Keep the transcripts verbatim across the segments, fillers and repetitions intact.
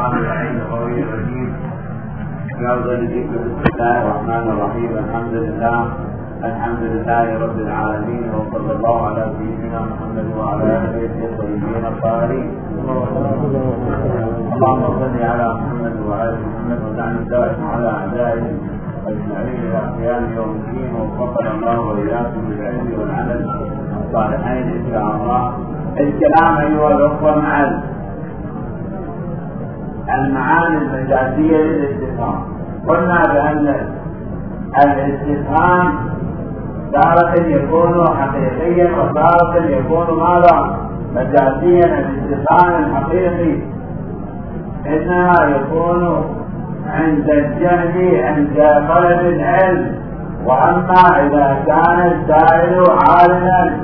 الشيطان اللعين القوي الرجيم. يرضى لذكر بسم الله الرحمن الرحيم. الحمد لله الحمد لله رب العالمين، وصلى الله على سيدنا محمد وعلى اله الطيبين الطاهرين. اللهم صل على محمد وعلى محمد ودعني الدائم على اعدائه اجمعين الى قيام يوم الدين، ووفقنا الله واياكم بالعلم والعمل الصالحين ان شاء الله. الكلام ايها الاخوه مع المعاني المجازيه للاستفهام. قلنا بان الاستفهام تارة يكون حقيقيا وتارة يكون ماذا؟ مجازيا. الاستفهام الحقيقي انما يكون عند الجهل عند طلب العلم، واما اذا كان السائل عالما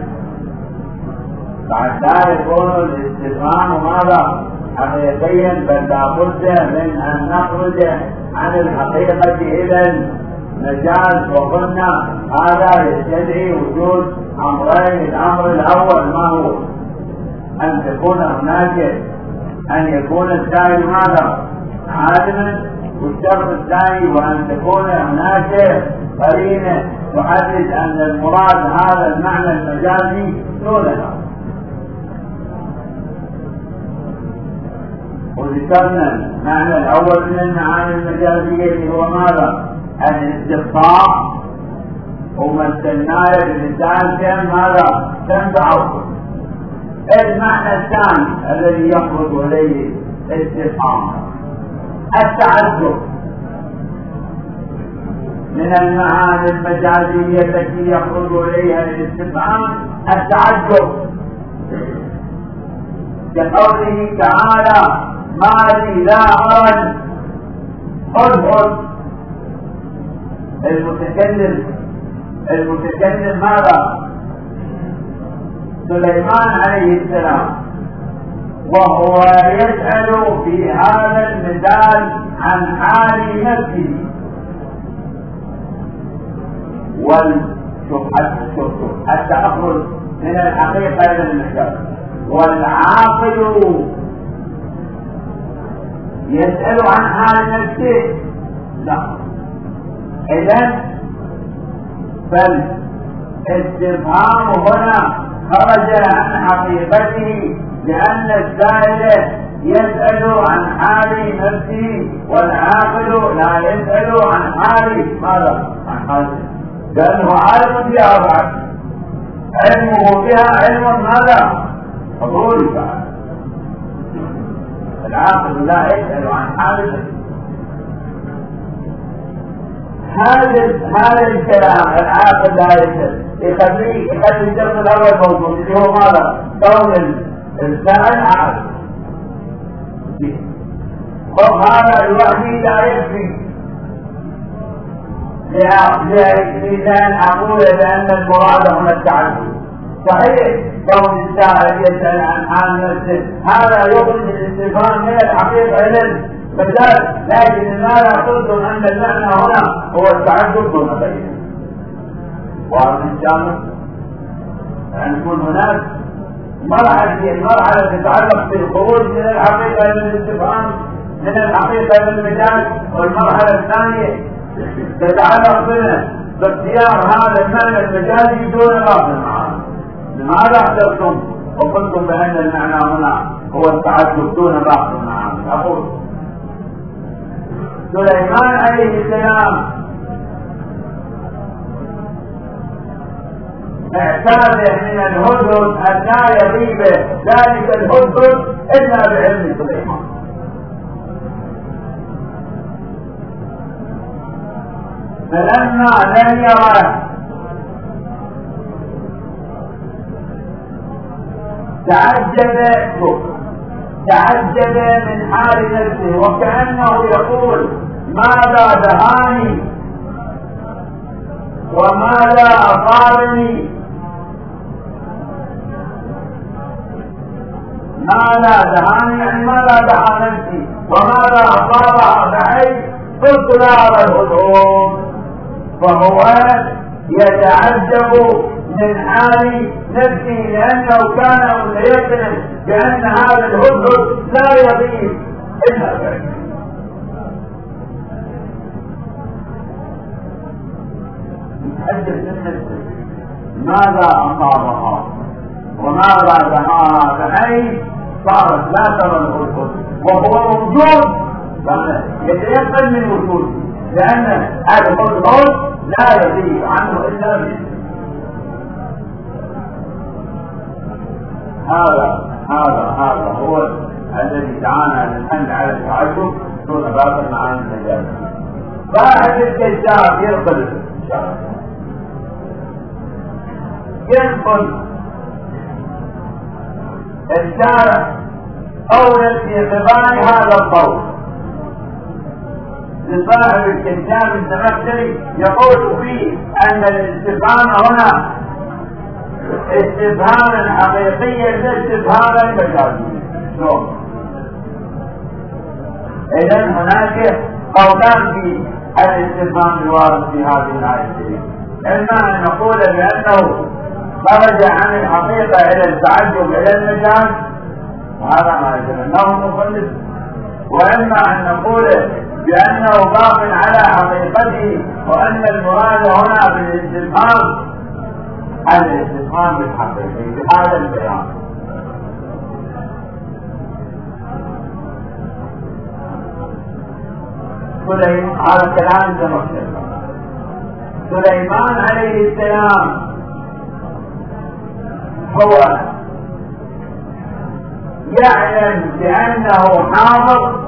بعد لا يكون الاستفهام ماذا؟ حقيقيا، بل لابد من ان نخرج عن الحقيقة الى المجاز. وقلنا هذا يستدعي وجود امرين. الامر الاول ما هو؟ ان تكون هناك ان يكون السائل ماذا؟ عالما. والشرط الثاني وان تكون هناك قرينه تحدد ان المراد هذا المعنى المجازي دونها. وذكرنا المعنى الاول من المعاني المجازيه اللي هو ماذا؟ الاستفهام. ومثلناه بالمثال كم ماذا؟ كم تعرفون. المعنى الثاني الذي يخرج اليه الاستفهام التعجب. من المعاني المجازيه التي يخرج اليها الاستفهام التعجب، كقوله تعالى: ما لي لا أرى هدهد. المتكلم المتكلم ماذا؟ سليمان عليه السلام، وهو يسأل في هذا المثال عن حال نفسه. والشوف حتى أخرج من الحقيقة إلى المجاز. والعاقل يسأل عن حال نفسه؟ لا. إذن فالاستفهام هنا خرج عن حقيقته، لأن السائل يسأل عن حال نفسه، والعاقل لا يسأل عن حال ماذا؟ عن حال لأنه عالم بها بعد، علمه بها علم ماذا؟ حضوري بعد. العاقل لا يسأل عن حال نفسه. هذا هذا الكلام العاقل لا يسأل يخليه يخلي الدرس الاول موجود اللي هو ماذا؟ كون الانسان عاقل. وهذا الوحيد لا يكفي لأن أقول بأن المراد هنا التعجب. صحيح كون السائل يسأل عن حال نفسه هذا يخرج الاستفهام من الحقيقة إلى المجاز، لكن ماذا قلتم أن المعنى هنا هو التعجب دون غيره. وهذا إن شاء الله أن يكون هناك مرحلة المرحلة تتعلق بالخروج من الحقيقة إلى الاستفهام، من الحقيقة إلى المجاز، والمرحلة الثانية تتعلق باختيار هذا المعنى المجازي دون باقي المعاني. لماذا اخترتم وقلتم بأن المعنى هنا هو التعجب دون باقي المعاني؟ أقول سليمان عليه السلام اعتاد من الهدهد أن لا يغيب ذلك الهدهد إلا بعلم سليمان. فلما لم يره تعجب تعجب من حال نفسه، وكأنه يقول: ماذا دهاني وماذا أصابني؟ ماذا دهاني يعني ماذا دعا نفسي، وماذا أصاب بعيد؟ قلت لا أرى الهدهد. فهو يتعجب من حال نفسه، لأنه كان متيقنا بأن هذا الهدهد لا يغيب إلا ذلك. نتحدث ماذا أصابها وماذا دعاها بحيث صارت لا ترى الوجود وهو موجود يتيقن من وجوده، لأن هذا الوجود لا يغيب عنه إلا به. هذا هذا هذا هو الذي دعانا للحمل على التعجب دون باطل معاني المجال. واحد الكذاب يرقل ينقل الشارع أولا في اعتبار هذا القول لصاحب الكتاب الزمخشري يقول فيه أن الاستفهام هنا استفهاما حقيقيا لا استفهاما مجازيا. إذن هناك قولان في الاستفهام الوارد في هذه الآية، إما أن نقول بأنه خرج عن الحقيقة إلى التعجب إلى المجاز وهذا ما يجب أنه مخلص، وإما أن نقول بأنه باق على حقيقته وأن المراد هنا بالاستفهام الاستفهام الحقيقي بهذا البيان. سليمان هذا كلام الزمخشري. سليمان عليه السلام هو يعلم بأنه حاضر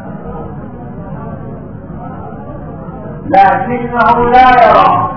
لكنه لا يرى،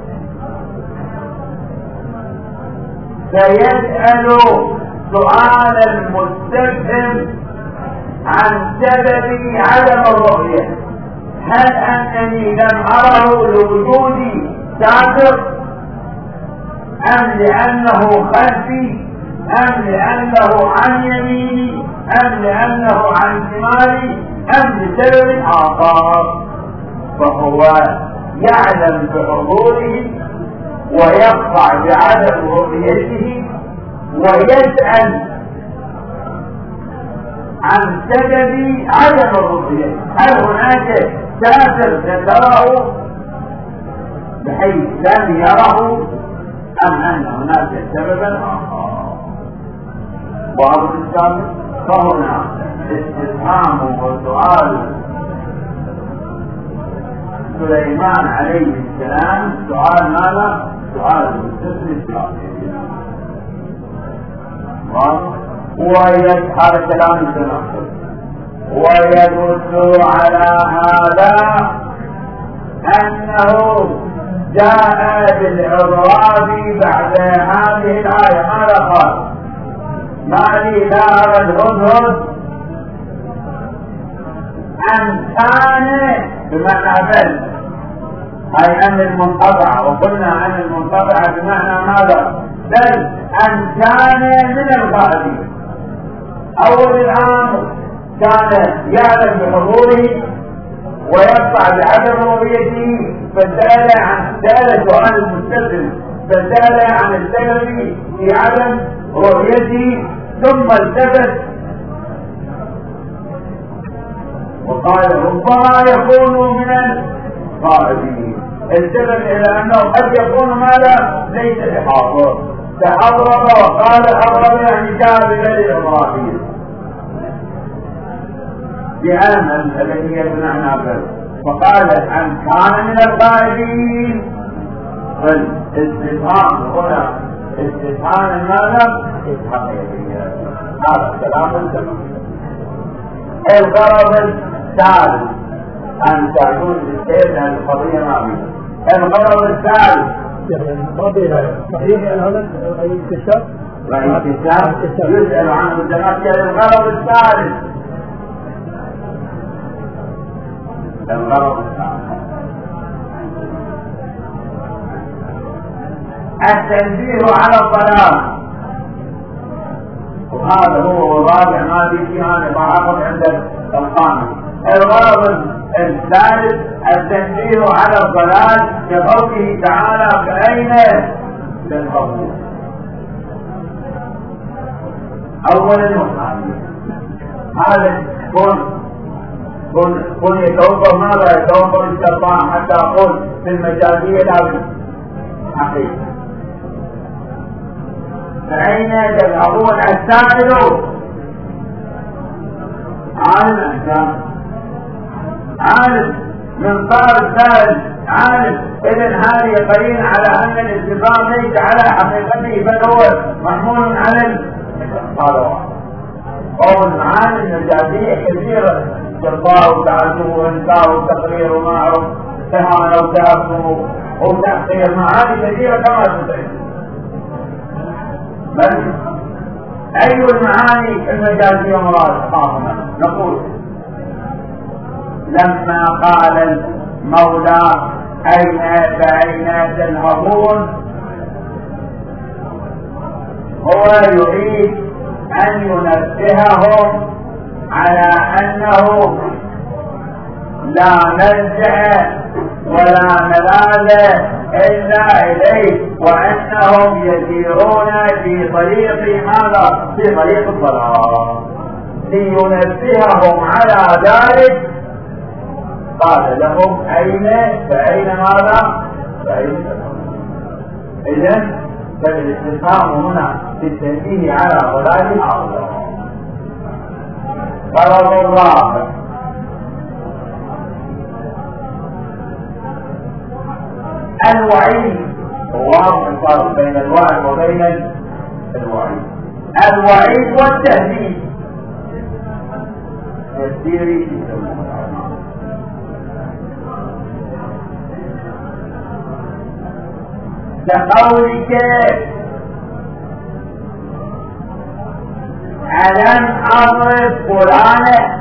فيسأل سؤال المستفهم عن سبب عدم الرؤية: هل أنني لم أره لوجودي سابق، أم لأنه خلفي، أم لأنه عن يميني، أم لأنه عن شمالي، أم لسبب آخر؟ فهو يعلم بحضوره ويقطع بعدم رؤيته ويسأل عن سبب عدم الرؤية: هل هناك سافر ذكره بحيث لم يره، أم أن هناك سببا آخر؟ وأبو الإسلام فهنا استفهام وسؤال سليمان عليه السلام سؤال ماذا؟ سؤال المستثنى ويظهر كلام الزمخشري ويدل على هذا أنه جاء بالعراب بعد هذه الآية. ماذا قال؟ ما لي لا أرى الهدهد أن كان بمعنى بل، أي أن المنقطع، وقلنا عن المنقطع بمعنى ماذا؟ بل أن كان من الغائبين. أول الأمر كان يعلم بحضوره ويقطع بعدم رؤيته، فسأل عن سأل سؤال المستفهم فسأل عن السبب في عدم رؤيته، ثم التفت وقال ربما يكون من الغائبين. التفت إلى أنه قد يكون ماذا؟ ليس بحاضر. تحرر وقال حرر يعني جاء ببلد إبراهيم بأن الذي يبنعنا به، فقال أن كان من الغائبين. فالاستفهام هنا استفهام ماذا؟ الحقيقية. هذا كلام الزمخشري. الغرض الثالث أن تكون السيد عن القضية معروفة. الغرض الثالث صحيح هذا الاكتشاف والاكتشاف يسأل عنه الزمخشري. الغرض الثالث الغرض الثالث التنبيه على الضلال، وهذا هو الرابع ما في فيه هذا تعاقد عند الخامس. الغرض الثالث التنبيه على الضلال كقوله تعالى: فأين تذهبون؟ أولا وثانيا هذا يكون كن كن يتوفر ماذا؟ يتوفر الشرطان حتى أقول في المجازية لا حقيقة. فأين تذهبون؟ السائل عالم أحكام، عالم من صار السائل عالم. إذن هذه قرينة على أن الاستفهام ليس على حقيقته بل هو محمول على الصالح. أو المعاني المجازية كثيرة، جرباء وتعجب وإنكار وتقرير ومعروف إهانة وتأثم وتحقير، معاني كثيرة كما تدعي. بل أي المعاني المجازية مراد خاصة؟ نقول لما قال المولى أين فأين تذهبون هو يريد أن ينبههم على أنه لا ملجأ ولا ملاذ إلا إليه، وأنهم يسيرون في طريق ماذا؟ في طريق الضلال. لينبههم على ذلك قال لهم أين فأين ماذا؟ فأين تذهبون. إذن فالاستفهام هنا بالتنبيه على ضلال أعظم. غرض الرابع الوعيد. واضح الفرق بين الوعد وبين الوعيد. الوعيد والتهديد تفسيري كقولك ألم أضرب فلانا،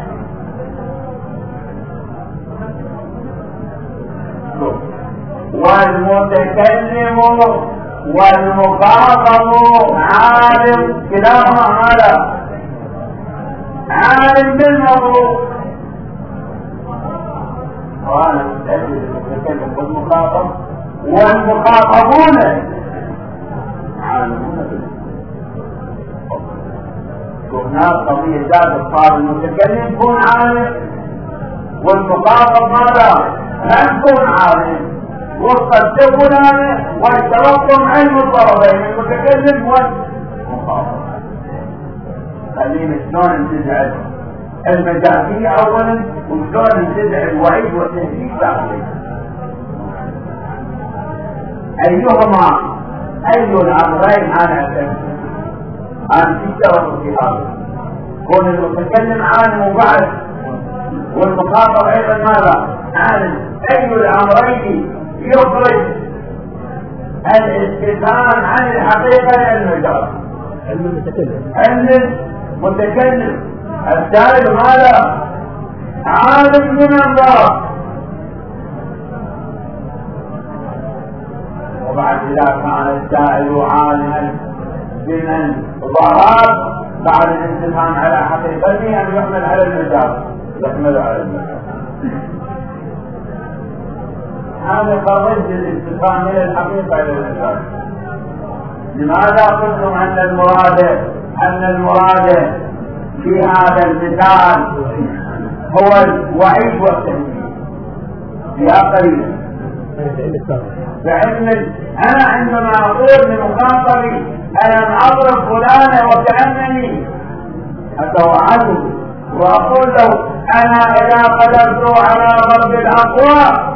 والمتكلم والمخاطب عالم كلاهما على عالم بالموضوع. وأنا المتكلم والمخاطب والمخاطبون عالمون بالموضوع. هناك قضية ذات صار المتكلم يكون عالم والمخاطب ماذا؟ لم يكون عالم. وقدموا لنا واشترطتم علم الطرفين المتكلم والمخاطب. خلينا شلون نجعل المجازية اولا وشلون نجعل الوعيد والتهديد ثانيا. ايهما اي الامرين انا اتكلم عن تشترط في هذا؟ كون المتكلم عالم وبعد والمخاطب ايضا ماذا؟ عالم. اي الامرين يخرج الاستفهام عن الحقيقة للمجال؟ علم المتكلم. علم المتكلم. السائل ماذا؟ عالم من الله. وبعد إذا كان السائل عالما بمن ضرب بعد الاستفهام على حقيقته أن يحمل على المجال، يحمل على المجال. هذا خرج الاستفهام من الحقيقة إلى المجال. لماذا قلتم أن المراد أن المراد في هذا المثال هو الوعيد والتهديد؟ يا قليل فإن أنا عندما أقول لمخاطبي ألم أضرب فلانا وكأنني أتوعده وأقول له أنا إذا قدرت على ضرب الأقوى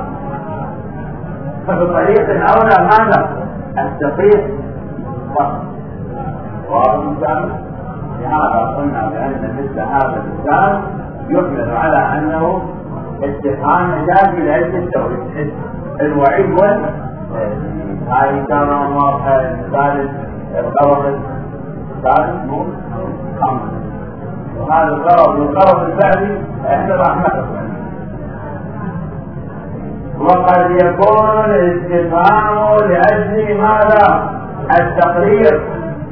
فبطريق أولى ماذا؟ التقييد فقط. وأظن لهذا قلنا بأن مثل هذا المثال يحمل على أنه استفهام مجازي لعدة توجيه الوعيد والتهديد. هذه كان واضحة. الثالث الغرض الثالث مو خمس، وهذا الغرض والغرض الثاني احنا رحمته. وقد يكون الاستفهام لأجل ماذا؟ التقرير.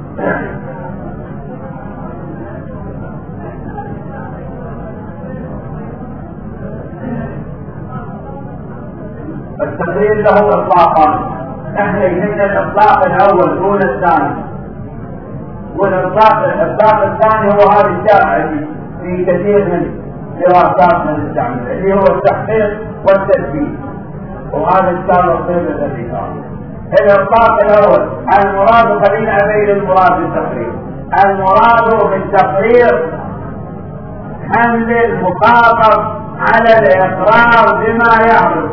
التقرير له اطلاقان، احنا يهمنا الاطلاق الاول دون الثاني، والاطلاق الاطلاق الثاني هو هذا الشائع في كثير من دراسات من نستعملها اللي هو التحقيق والتثبيت، وهذا إن شاء الله الصيف الذي صار. الإطلاق الأول المراد، خلينا بين المراد بالتقرير. المراد بالتقرير حمل المخاطب على الإقرار بما يحدث.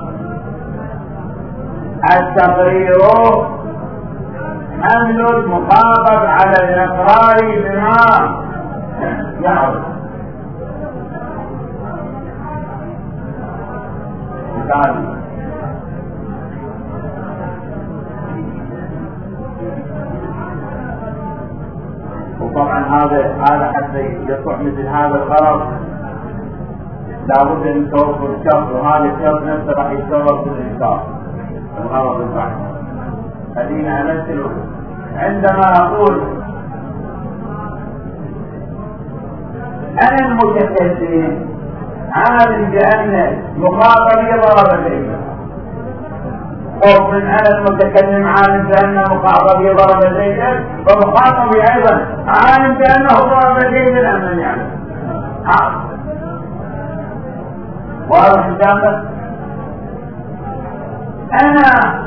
التقرير حمل المخاطب على الإقرار بما يحدث. مثال وطبعا هذا هذا حتى يصح مثل هذا الغرض لابد ان توفر الشرط، وهذا الشرط نفسه راح يتشرط بالانكار الغرض البحث. خلينا امثل عندما اقول انا المتكلم عالم بان مخاطبي ضرب زيدا، خوف من انا المتكلم عالم بان مخاطبي ضرب زيدا، ومخاطبي ايضا عالم بانه ضرب زيدا ام لم يعلم. واضح الكلام؟ انا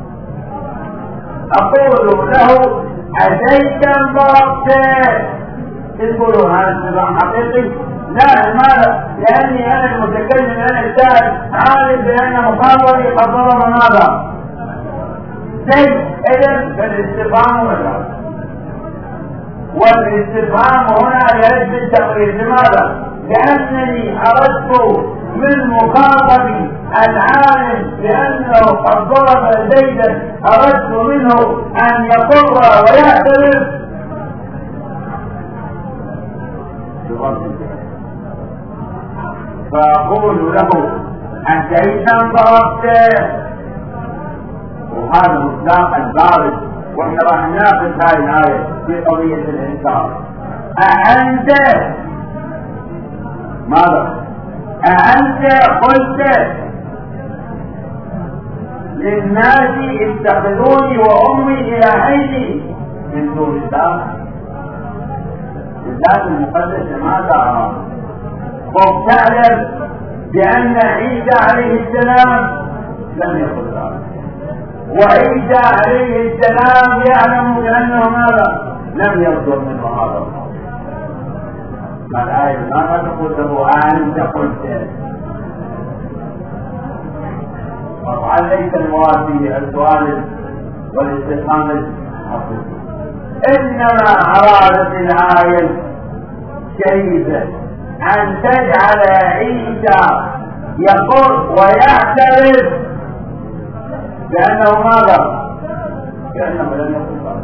اقول له اتيت ضربت، تقولون هذا النظام حقيقي؟ لا، لماذا؟ لاني انا المتكلم، انا الشاهد عالم بان مخاطبي قد ضرب ماذا؟ زيد. اذا فالاستفهام ولا والاستفهام هنا يرد بالتقرير. لماذا؟ لانني اردت من مخاطبي العالم بانه قد ضرب زيدا، اردت منه ان يقر ويعترف فأقول له أنت إذا ضربت، وهذا مصداق البارد، وإحنا راح ناخذ هذه الآية في قضية الإنكار. أأنت ماذا؟ أأنت قلت للناس اتخذوني وأمي إلهين من دون الله؟ الذات المقدسة ماذا أراد؟ وتعلم بأن عيسى عليه السلام لم يقل ذلك، وعيسى عليه السلام يعلم بأنه ماذا؟ لم يصدر منه هذا القول. فالآية ماذا تقول له؟ أنت قلت. طبعا ليس المراد به السؤال والاستفهام الحقيقي، إنما أرادت الآية الشريفة أن تجعل عيسى يقر ويعترف بأنه ماذا؟ بأنه لم يقل ذلك.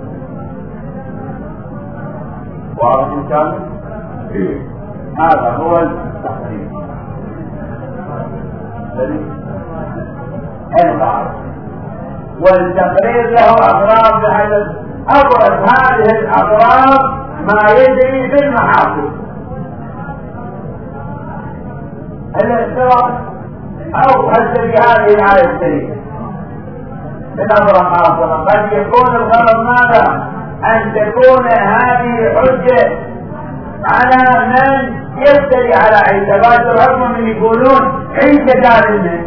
واضح إن شاء الله؟ هذا هو التقرير. البعض والتقرير له أغراض، بحيث أبرز هذه الأغراض ما يجري في المحاكم. الاعتراف او حتى في هذه الآية الكريمة بنظرة خاصة قد يكون الغرض ماذا؟ أن تكون هذه حجة على من يفتري على عيسى. بعض العلماء من يقولون عيسى قال منه،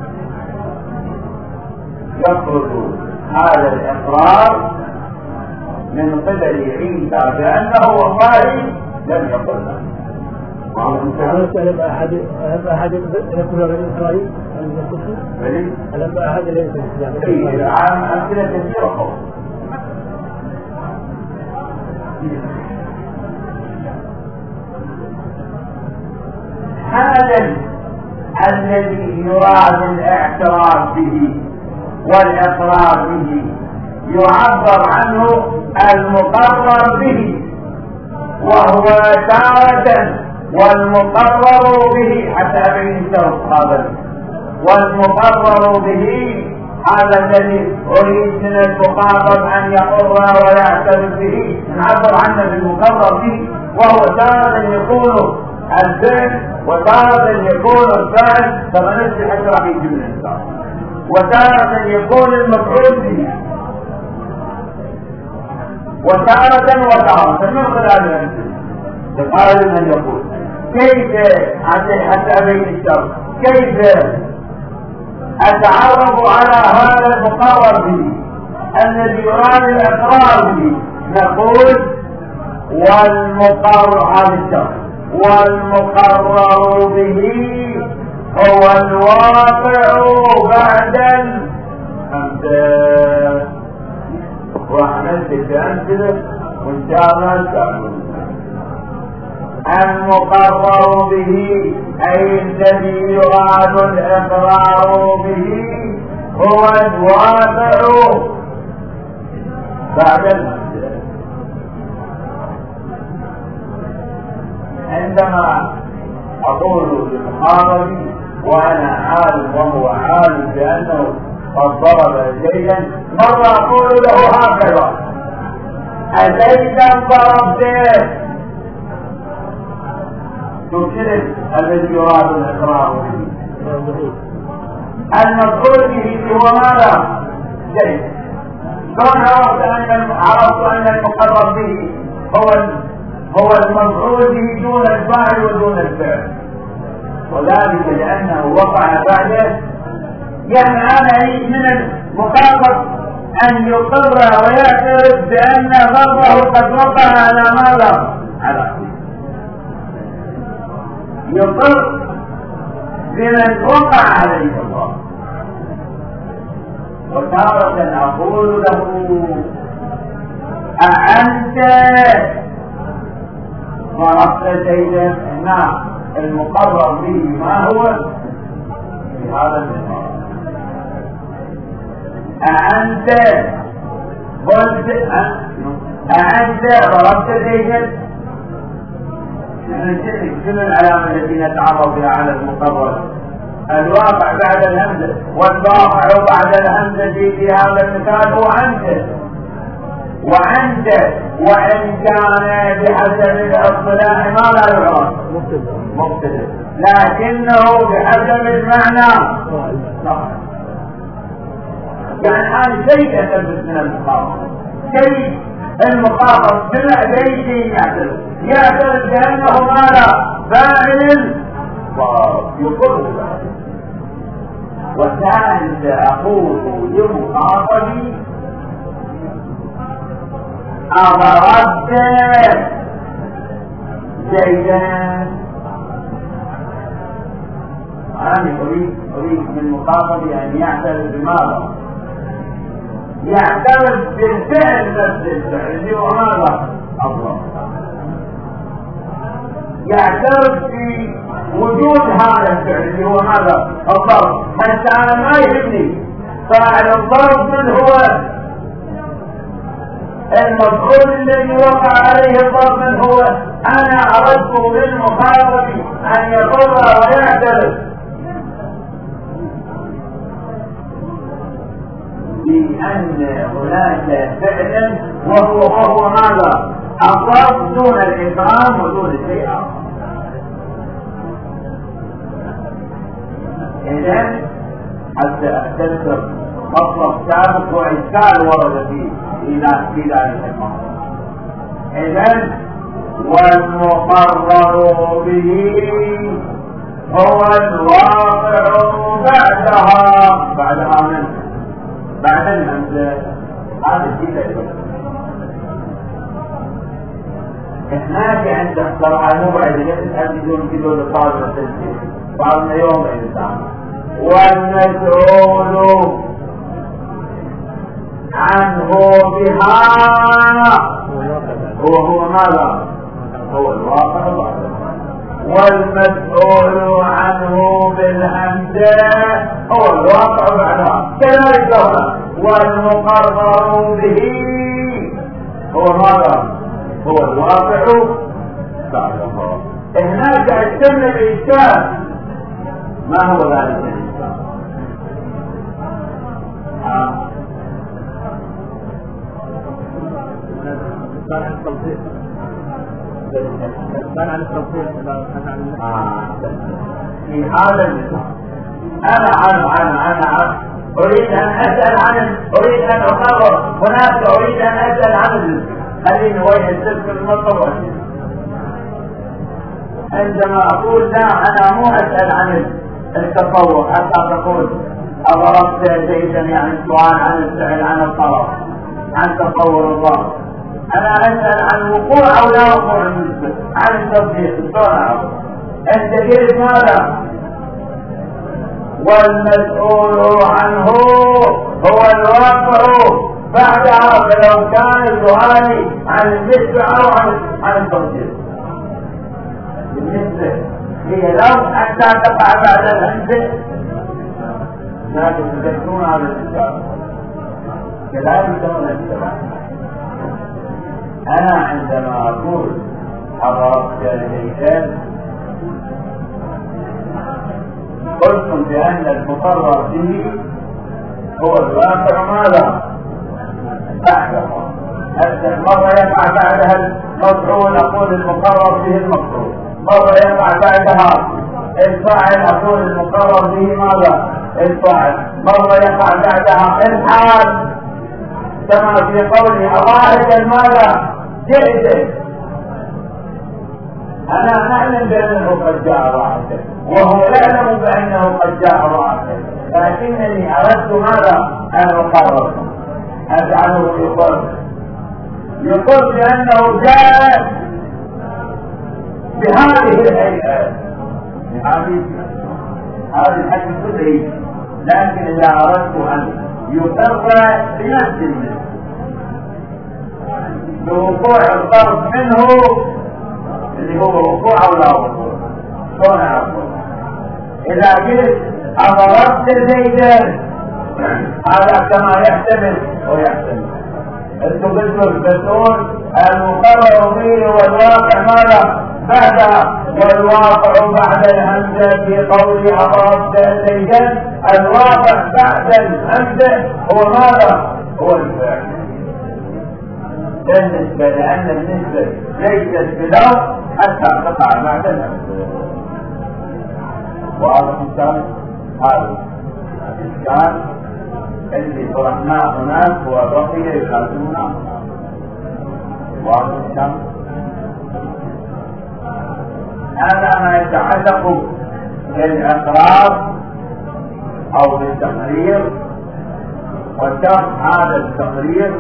يفرض هذا الإقرار من قبل عيسى بأنه والله لم يقل له. هل أحد أحد يكون غير إسرائيل؟ هل أحد ليس إسرائيل؟ عام أمثلة كثيرة. هذا الذي يراد الاعتراف به والإقرار به يعبر عنه المقرر به، وهو تارة والمقرر به حتى أبين هذا والمقرر به هذا الذي أريد من المخاطب أن يقر ويعترف به، نعبر عنه بالمقرر به، وهو تارة يكون الفعل وتارة يكون الفعل كما نفسي حتى راح يجي من الإنسان، وتارة يكون المفعول به، وتارة وتارة من خلال الأمثلة. فقال من يقول كيف حتى أبين الشر كيف أتعرف على هذا المقرر به الذي يراد الإقرار به؟ نقول والمقرر على الشر والمقرر به هو الواقع بعد الأمثال. وعملت الأمثلة وإن شاء الله تعلم. المقرر به أي الذي يراد الإقرار به هو الواقع بعد الأمثلة. عندما أقول لمخاطبي وأنا عالم وهو عالم بأنه قد ضرب زيدا، مرة أقول له هكذا: أزيدا ضربته؟ تبشرك الذي يراد الإقرار به. المفعول به هو ماذا؟ زيد. كون عرفت أن عرفت أن المقرر به هو هو المفعول به دون الفاعل ودون الفعل، وذلك لأنه وقع بعده. يعني أنا أريد من المخاطب أن يقر ويعترف بأن ضربه قد وقع على ماذا؟ على يقر بمن وقع عليه الله. وتارة أقول له: أأنت ضربت زيدا؟ نعم. المقرر به ما هو؟ في هذا المقام. أأنت قلت أأنت ضربت زيدا؟ شنو العلامة التي نتعرف بها على المقرر؟ الواقع بعد الهمزة، والواقع بعد الهمزة في هذا المثال هو أنت. وأنت وإن كان بحسب الاصطلاح ما لا يعرف مبتدأ، لكنه بحسب المعنى صح. يعني هذا شيء يثبت من المقاومة. شيء المقاومة سمع ليش يعترف يعترف بأنه ماذا؟ فاعل ويقر. وثالث أقول لمخاطبي: أضربت زيدا؟ أنا أريد أريد من مخاطبي أن يعترف بماذا؟ يعترف بالفعل نفس الفعل اللي هو ماذا؟ الله. يعترف بوجود هذا الفعل اللي هو ماذا؟ الضرب. حتى أنا ما يهمني فاعل الضرب من هو المفعول الذي وقع عليه الضرب من هو. أنا أردت للمخاطب أن يقر ويعترف بأن هناك فعلا وهو وهو ماذا؟ الضرب دون الإكرام ودون شيء آخر. إذن حتى أستذكر مطلب سابق وإشكال ورد فيه في ذلك الموضوع. إذن والمقرر به هو الواقع بعدها بعدها من بعد الهمزة. هذا الشيء لا يوجد. هناك عندك طبعا مو بعد الاسم بدون بدون طالب التسجيل بعضنا يوم الإنسان. والمسؤول عنه بها وهو ماذا؟ هو الواقع بعده. والمسؤول عنه بالهمزة هو الواقع بعدها. كذلك هنا والمقرر به هو ماذا؟ هو الواقع بعدها. هناك اجتمع الإشكال. ما هو ذلك الإشكال؟ آه. كان عن التوصيل كان عن التوصيل في هذا المثال أنا أنا أنا أنا أريد أن أسأل عن أريد أن أقرر هناك أريد أن أسأل عن الجزء. خليني وين السلك المطلوب. عندما أقول لا أنا مو أسأل عن التصور حتى تقول أضربت زيدا يعني السؤال عن الفعل عن الطلب عن تصور الله. أنا أسأل عن وقوع أو لا وقوع المثبت عن التصديق الصنع. أنت قلت ماذا؟ والمسؤول عنه هو الواقع بعدها، فلو كان سؤالي عن النسبة أو عن عن التصديق. بالنسبة هي لو حتى تقع بعد الهمزة لكن تذكرون هذا الكتاب كذلك دون الكلام. أنا عندما أقول حضرت الهيكل قلتم بأن المقرر به هو الواقع ماذا؟ بعده. مرة يقع بعدها المفعول أقول المقرر به المفعول، مرة يقع بعدها الفاعل أقول المقرر به ماذا؟ الفاعل، مرة يقع بعدها الحال كما في قوله أراهد ماذا؟ جئت. أنا نعلم بأنه قد جاء راحته وهو يعلم بأنه قد جاء راحته، لكنني أردت ماذا؟ أن أقرر أجعله يقر يقر بأنه جاء بهذه الهيئات بهذه هذه الحاجة تدري. لكن إذا أردت أن يقر بنفس المثل بوقوع الضرب منه اللي هو وقوع أو لا وقوع شلون أقول؟ إذا قلت أضربت زيدا هذا كما يحتمل ويحتمل. انتم قلتوا المسؤول المقرر به والواقع ماذا؟ بعدها، والواقع بعد الهمزة في قول أضربت زيدا الواقع بعد الهمزة هو ماذا؟ هو الفعل. بالنسبة لأن النسبة ليست بلو حتى تقع بعد الهمزة. وهذا الإنسان هذا الإنسان اللي طرحناه هناك هو الرقية يخالفونه. وهذا الإنسان هذا ما يتعلق بالإقرار أو بالتقرير، وشرح هذا التقرير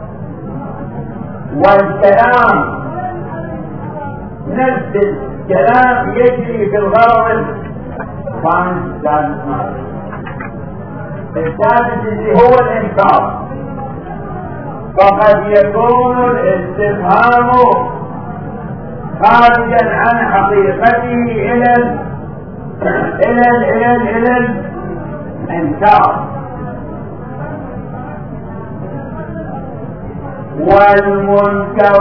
والكلام نفس الكلام يجري في الغرض الخامس السادس ماذا؟ السادس اللي هو الإنكار، فقد يكون الاستفهام خارجا عن حقيقته إلى ال إلى ال إلى ال إلى الإنكار، والمنكر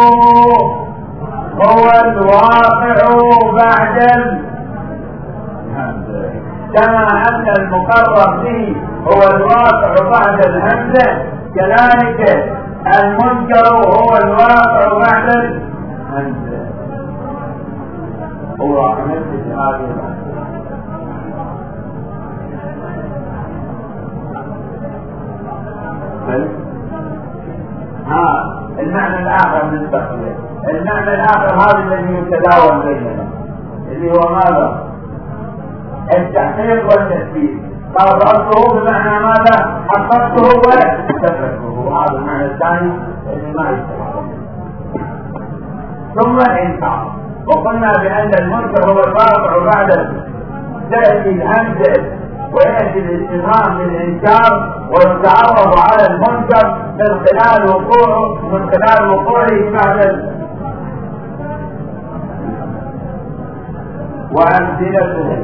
هو الواقع بعد الهمزة، كما أن المقرر به هو الواقع بعد الهمزة كذلك المنكر هو الواقع بعد الهمزة. هو نفس هذه ها المعنى الآخر من التقرير. المعنى الآخر هذا الذي يتداول بيننا اللي هو ماذا؟ التحقيق والتثبيت. قال رأسه بمعنى ماذا؟ حققته وتتركه. هذا المعنى الثاني اللي ما يستطيع. ثم الإنكار، وقلنا بأن المنكر هو الواقع بعد تأتي الهمزة ويأتي الاستفهام للإنكار ويتعرض على المنكر من خلال وقوعه من خلال وقوعه بعد وأمثلته.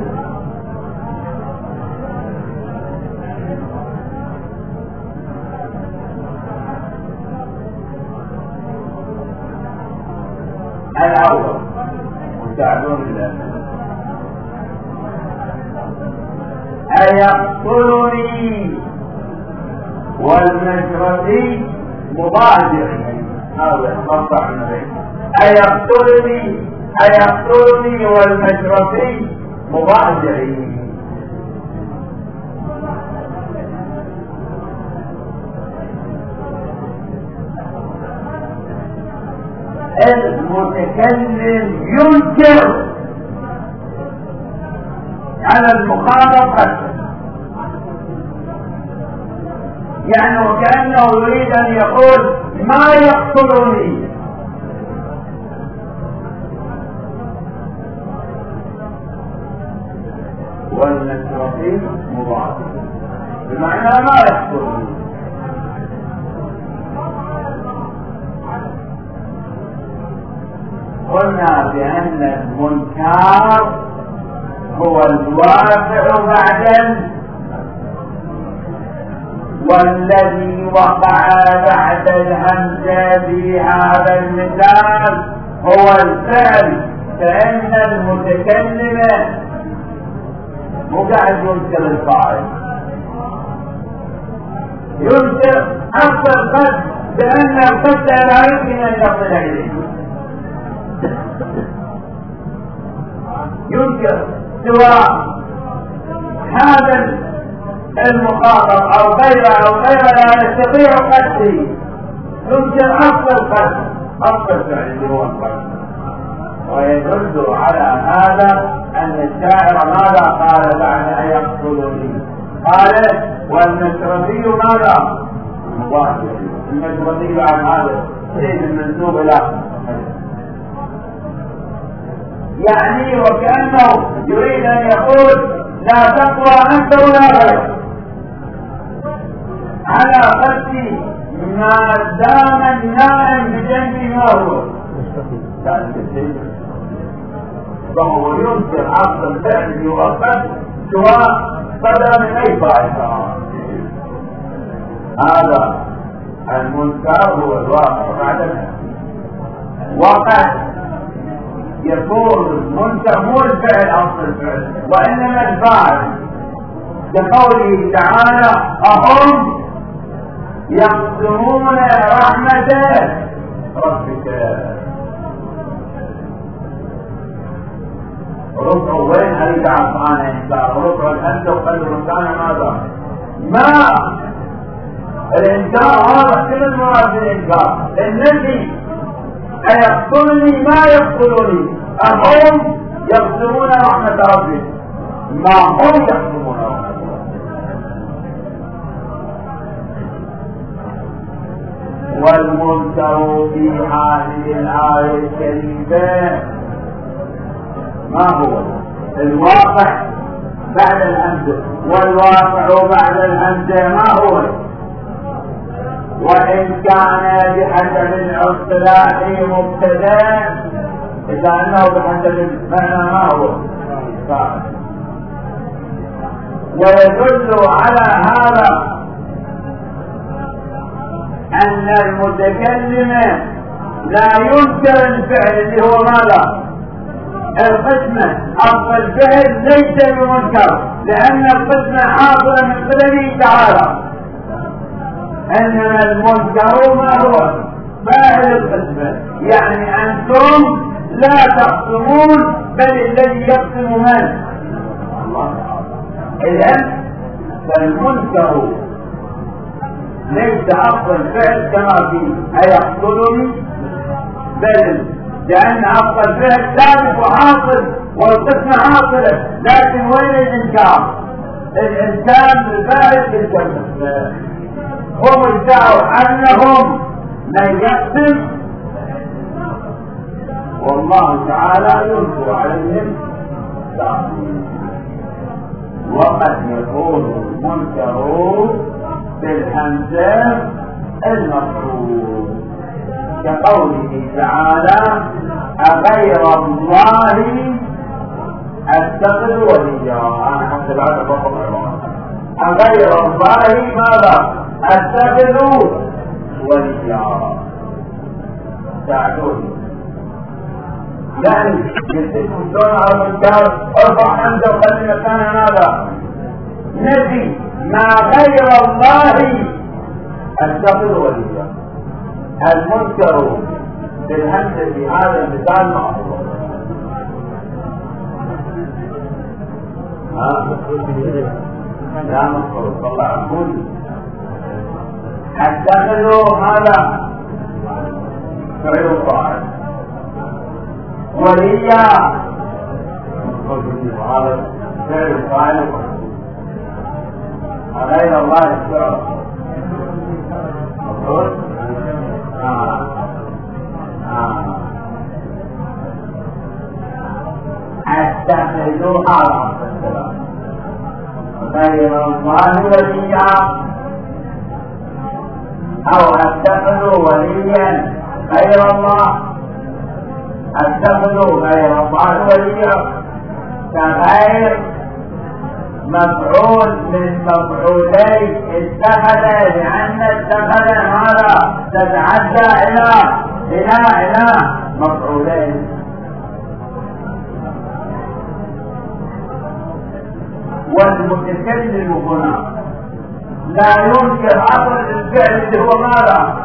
الأول مساعدون الله أيقتلني والمشرفي مضاجعي. هذا مقطع النبي. أيقتلني أيقتلني والمشرفي مضاجعي. المتكلم ينكر على المخاطب قتله، يعني وكأنه يريد أن يقول ما يقتلني. والنسرتين مضاعف بمعنى ما يقتلني. قلنا بأن المنكر هو الواقع بعد، والذي وقع بعد الهمزة في هذا المثال هو الفعل، فإن المتكلم مو قاعد ينكر الفاعل، ينكر أصل القصد بأن القصد لا يمكن أن يصل إليه، ينكر سواء هذا المخاطب أو غيره أو غيره لا يستطيع قصده، ينكر أصل القصد، أصل الفعل اللي هو القصد. ويدل على هذا أن الشاعر ماذا قال بعد أن يقتلني؟ قال والنسرتي ماذا؟ مضاعف. النسرتي بعد هذا شيء منسوب إلى، يعني وكأنه يريد أن يقول لا تقوى أنت ولا غيرك على قصدي ما دام النائم بجنبي ما هو، فهو ينكر عقد الفعل يؤكد سواء صدر من أي فاعل. هذا المنكر هو الواقع بعد الفعل، وقد يكون المنكر مو الفعل أصل الفعل وإنما الفاعل، كقوله تعالى أهم يقسمون رحمة ربك. ربع وين أريد عطان إنكار؟ ربع الأنت وقلب مكان ماذا؟ ما الإنكار هذا كل المراد بالإنكار، الذي أيقتلني ما يقتلني، أهم يقسمون رحمة ربي، ما هم يقسمون رحمة ربي. والمنكر في هذه الآية الكريمة ما هو؟ الواقع بعد الهمزة، والواقع بعد الهمزة ما هو؟ وإن كان بحسب الاصطلاح مبتدأ إلا أنه بحسب المعنى ما هو؟ ويدل على هذا أن المتكلم لا ينكر الفعل اللي هو ماذا؟ القسمة. أصل الفعل ليس بمنكر لأن القسمة حاصلة من قبله تعالى، إنما المنكر ما هو؟ فاعل القسمة، يعني أنتم لا تقسمون بل الذي يقسم من؟ الله تعالى. إذن فالمنكر ليس أصل الفعل كما في أيقتلني، بل لأن أصل الفعل ثابت وحاصل والقسمة حاصلة، لكن وين الإنكار؟ الإنسان بالفعل بالكسمة. هم ادعوا أنهم من يقسم والله تعالى ينكر عليهم تعظيم. وقد يكون المنكر بالهمزة المفروض كقوله تعالى أغير الله أتخذ وليا. أنا حتى بعد فقط أغير الله ماذا؟ أتخذ وليا. ساعدوني يعني يستثم الدون على المنكر ارفع حمزة وخلي مكان ماذا؟ نفي ما غير الله أتخذ وليا. المنكر بالهمزة في هذا المثال معروف. ها؟ لا مفروض طلع عقول أتخذوا هذا فعل فاعل وليا وهذا فعل فاعل غير الله الشرع مفروض آه آه أتخذوا على غير الله وليا أو أتخذوا وليا غير الله أتخذوا غير الله وليا كغير مفعول من مفعولي اتخذ، لأن اتخذ هذا تتعدى إلى إلى إلى مفعولين. والمتكلم هنا لا ينكر أصل الفعل اللي هو ماذا؟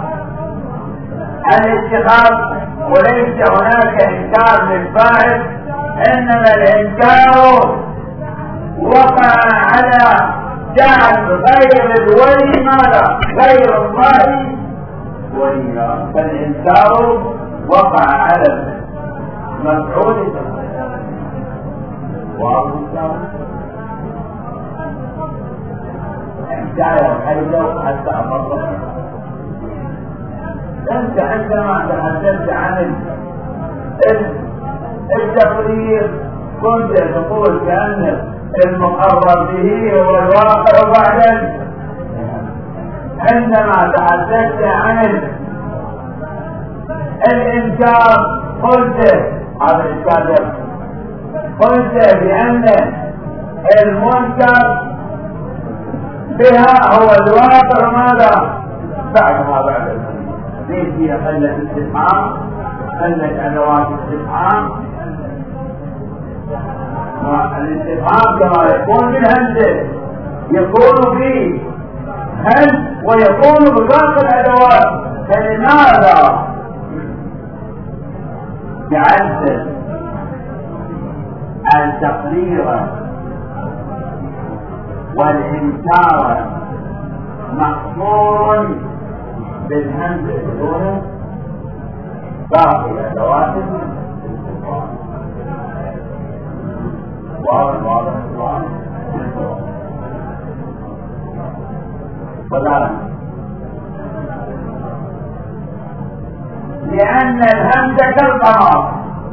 الاتخاذ، وليس هناك إنكار للفاعل، إنما الإنكار وقع على جعل غير الولي ماذا؟ غير الله وليا. فالإنكار وقع على المفعول واضح. انتهى الحيدة حتى أمر. أنت عندما تحدثت عن التقرير كنت تقول كأن المقرر به هو الواقع بعدا. عندما تحدثت عن الإنكار قلت هذا الإنكار قلت بأن المنكر بها هو الواقع ماذا؟ بعدها بعد المنكر. ليس هي قلة استفهام، قلة أدوات استفهام. الاستفهام كما يكون بالهمزة يكون فيه همز ويكون بباقي الأدوات. فلماذا جعلت التقرير والإنكار محصور بالهمزة دون باقي الأدوات؟ واضح واضح واضح. وذلك لأن الهمزة كالقمر،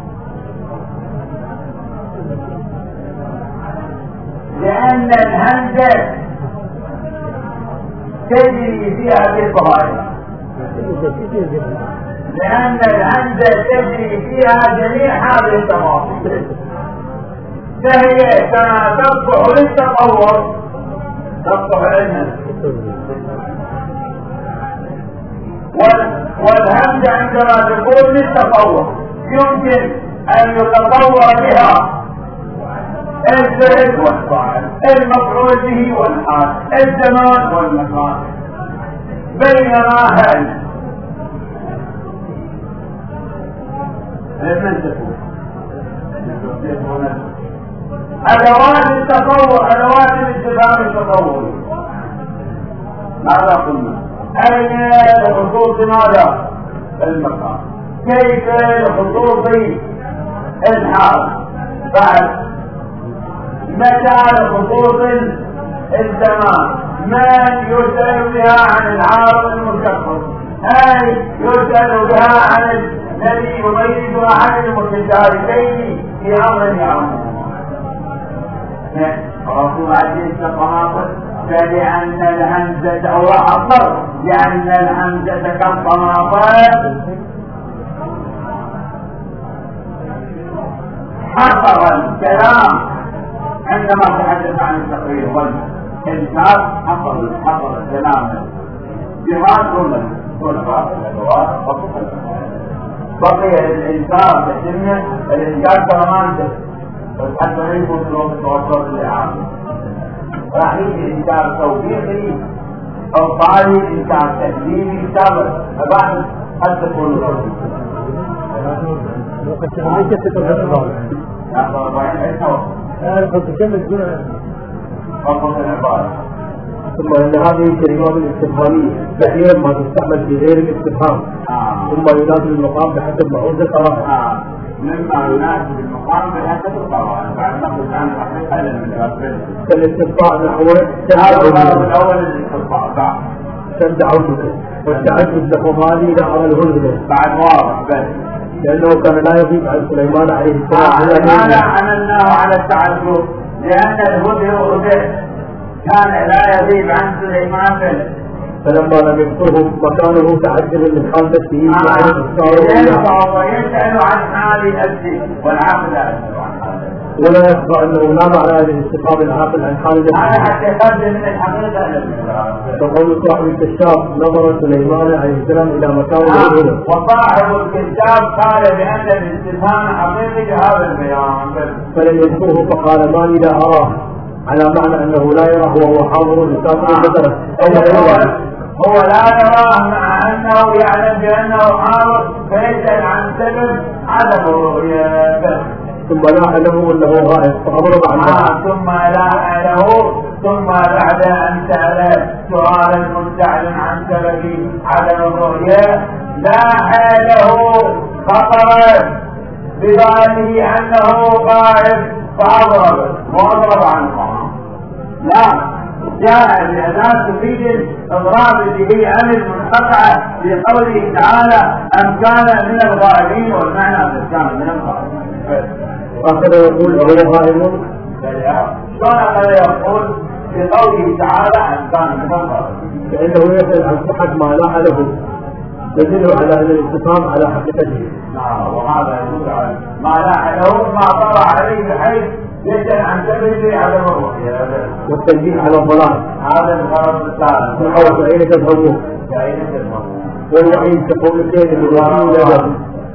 لأن الهمزة تجري فيها بالظاهر، لأن الهمزة تجري فيها جميع هذه التفاصيل، فهي كما تصلح للتطور تصلح علما. والهمزة عندما تكون للتطور يمكن أن يتطور بها الفعل والفاعل، المفعول به والحال، الزمان والمكان. بينما هل لمن تكون أدوات التطور، أدوات الاستفهام التطوري؟ ماذا قلنا؟ أين لخصوص ماذا؟ المكان. كيف لخصوص الحال؟ بعد متى لخصوص الزمان؟ من يسأل بها عن العارض المشخص؟ أي يسأل بها عن الذي يميز عن المتشاركين في أمر يعمل. الرسول عليه الصلاة فلأن الهمزة أو أصر لأن الهمزة كالطماطات حصر الكلام عندما تحدث عن التقرير والإنكار. حصر حصر الكلام بما دون دون بعض الأدوات بقي الإنكار تتم الإنكار كمان حتى لا يكون لهم التوصل للعام. راح يجي إنكار توفيقي أو طالب إنكار تكليفي سابق فبعد قد تكون الرسول. ليس تتوقع أنا قد تكمل دون فقط العبارة. ثم أن هذه الكلمات الاستفهامية كثيرا ما تستعمل في غير الاستفهام، ثم ينادي المقام بحسب ما ذكر مما يناسب المقام بحسب القواعد بعد ما قلت عن الحقيقة للمتغفل. كالاستبطاء نحوه هذا الغرض الأول الاستبطاء بعد كم دعوتك والتعجب لقمالي لا أرى الهدنة بعد واضح بس لأنه كان لا يضيف عن سليمان عليه السلام. لماذا عملناه على التعجب؟ لأن الهدى كان لا يضيف عن سليمان فلما لم يذكره مكانه تعجب من حال نفسه فهو يسأل عن حال نفسه والعقل لا يسأل عن حال نفسه ولا يخفى انه لا معنى للاستقامة العاقل عن حال نفسه. هذا حتى يقدم من الحقيقة الى الإسلام. فقول صاحب الكشاف نظر سليمان عليه السلام الى مكانه الأولى. وصاحب الكشاف قال بأن الاستفهام حقيقي هذا البيان فلم يذكره فقال ما لي لا أراه على معنى انه لا يراه وهو حاضر لساكن البدر. هو لا يراه مع انه يعلم بانه حاضر فيسأل عن سبب عدم الرؤية. ثم لاح له انه غائب فأمر آه ثم لاح له ثم بعد ان سأل سؤالا مستعل عن سبب عدم الرؤية لاح له خطر بباله انه غائب فأضرب وأضرب عنه. لا جاء بأداة تفيد الإضراب به عن المنقطعة في قوله تعالى أم كان من الغائبين والمعنى أم كان من الغائبين. أخذ يقول هو غائب شلون أخذ يقول في قوله تعالى أم كان من الغائبين فإنه يسأل عن صحة ما لاح له يدل على أن الاستقام على حقيقته. نعم وهذا يدل على ما لاح له ما طرأ عليه بحيث يسأل عن سبب عدم الرؤية والتنبيه على الضلال. هذا الغرض الثالث. وحاول فأين تذهبون؟ فأين تذهبون؟ والوعيد كقولك لمن يسيء الأدب.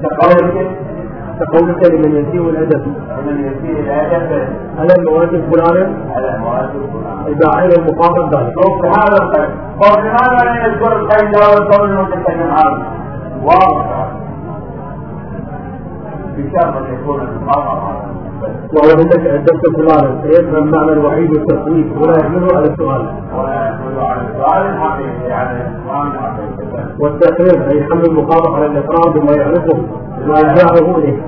كقولك لمن يسيء الأدب. لمن يسيء الأدب. ألا المواجب فلان؟ ألا المواجب فلان. إذا عين المقابل ذلك. في هذا القيد. ولماذا لا يذكر القيد والقول المتكلم هذا؟ واضح. بشرط أن يكون المقابل وهو عندك أدبت فلانا فيفهم معنى الوعيد والتصويت ولا يحمله على السؤال. ولا يحمله على السؤال الحقيقي يعني السؤال الحقيقي. والتأخير أي حمل المقابل على الإقرار بما يعرفه وإرجاعه إليه.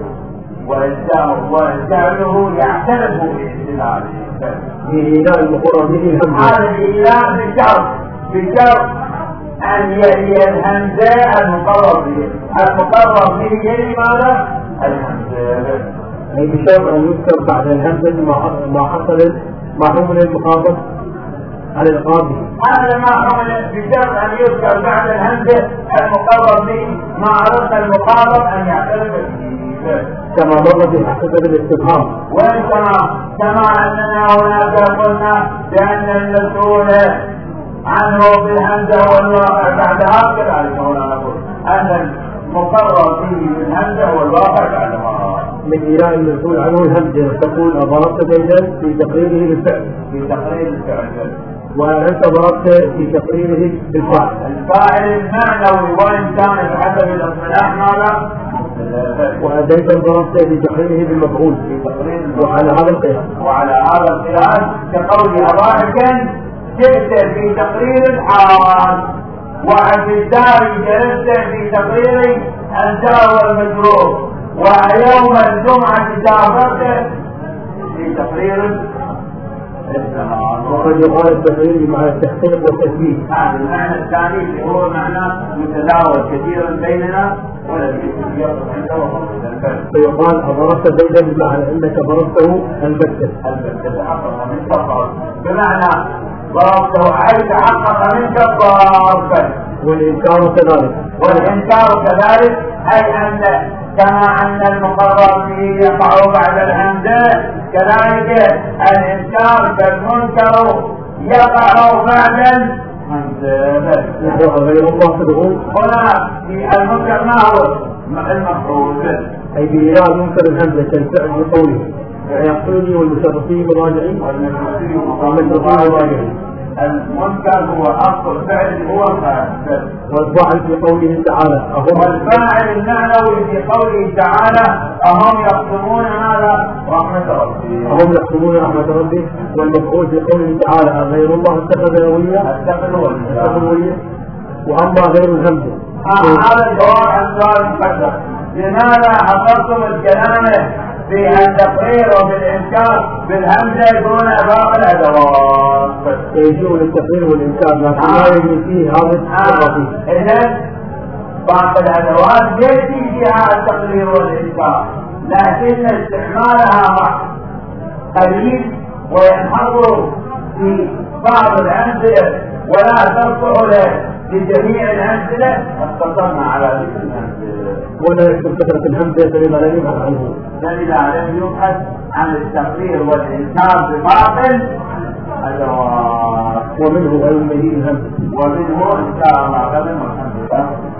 وإرجاعه يعترف بالاستدلال. بإيلاء المقرر به الهمزة. هذا الإيلاء بشرط بشرط أن يلي الهمزة المقرر به. المقرر به يلي ماذا؟ الهمزة. أي بشرط أن يذكر بعد الهمزة ما حصل ما حمل المخاطب على الإقرار به. هذا ما حمل بشرط أن يذكر بعد الهمزة المقرر به ما عرف المخاطب أن يعترف به. كما مر بحقيقة الاستفهام. وكما كما أننا هناك قلنا بأن المسؤول عنه بالهمزة والواقع بعدها كذلك هنا نقول أن المقرر فيه بالهمزة والواقع بعدها. من إيلاء المسؤول عنه الهمزة تقول ضربت زيدا في تقريره بالفعل. في تقرير الفعل. وأنت ضربت في تقريره بالفعل. الفاعل المعنوي وإن كان بحسب الاصطلاح ماذا؟ وأنت ضربت في تقريره بالمفعول. في تقرير وعلى هذا القياس. وعلى هذا القياس كقول ضاحكا جئت في تقرير الحال وفي الدار جلست في تقرير الجار والمجرور ويوم الجمعة جاهرت في تقرير الزمان. وقد يقال التقرير مع التحقيق والتثبيت. هذا المعنى الثاني اللي هو معنى متداول كثيرا بيننا والذي يطلق عنده وقت فيقال أضربت زيدا بمعنى أنك ضربته البتة. البتة تحقق منك الضرب بمعنى ضربته أي تحقق منك الضرب. والإنكار كذلك. والإنكار كذلك أي أن كما أن المقرر به يقع بعد الهمزة كذلك الإنكار كالمنكر يقع بعد الهمزة. نحو غير الله تدعون. هنا في المنكر ما هو المفعول أي بإيراد منكر الهمزة كالفعل بقوله يقتلني والمشرفين مراجعين والمشرفين مراجعين. المنكر هو أصل فعل هو الفاعل. والفاعل في قوله تعالى أهم الفاعل المعنوي في قوله تعالى أهم يقسمون ماذا؟ رحمة ربي. أهم يقسمون رحمة ربي. والمفعول في قوله تعالى غير الله اتخذ وليا. اتخذ وليا. وأما غير الهمزة هذا الجواب عن سؤال المقدم لماذا حصرتم الكلام في التقرير وفي الإنكار بالهمزة دون باقي الأدوات؟ يجوز التقرير والإنكار لكن لا يجوز فيه هذا التفاصيل. إذن باقي الأدوات يأتي فيها التقرير والإنكار، لكن استعمالها قليل وينحصر في بعض الأمثلة ولا تصلح له لجميع الأمثلة. اختصرنا على ذكر الأمثلة ولا يكتب كثرة الهمزة فلما لا يبحث عنه، فإذا لم يبحث عن التقرير والإنكار بباطل الأدوات. ومنه غير مهين الهمزة، ومنه إن شاء الله غدا والحمد لله.